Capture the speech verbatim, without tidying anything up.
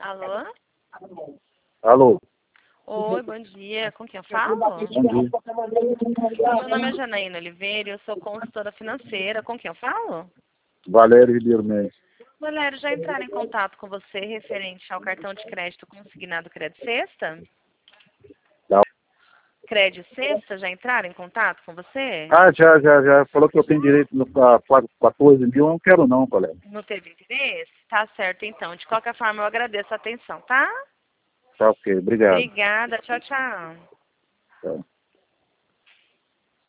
Alô? Alô? Oi, bom dia. Com quem eu falo? Bom dia. Meu nome é Janaína Oliveira, eu sou consultora financeira. Com quem eu falo? Valério Ribeiro Mendes. Valério, já entraram em contato com você referente ao cartão de crédito consignado Crédito Sexta? Não. Crédito Sexta, já entraram em contato com você? Ah, já, já, já. Falou que eu tenho direito no a quatorze mil, eu não quero não, Valério. Não teve interesse? Tá certo, então. De qualquer forma, eu agradeço a atenção, tá? Tá ok, obrigado. Obrigada. Tchau, tchau. Tá.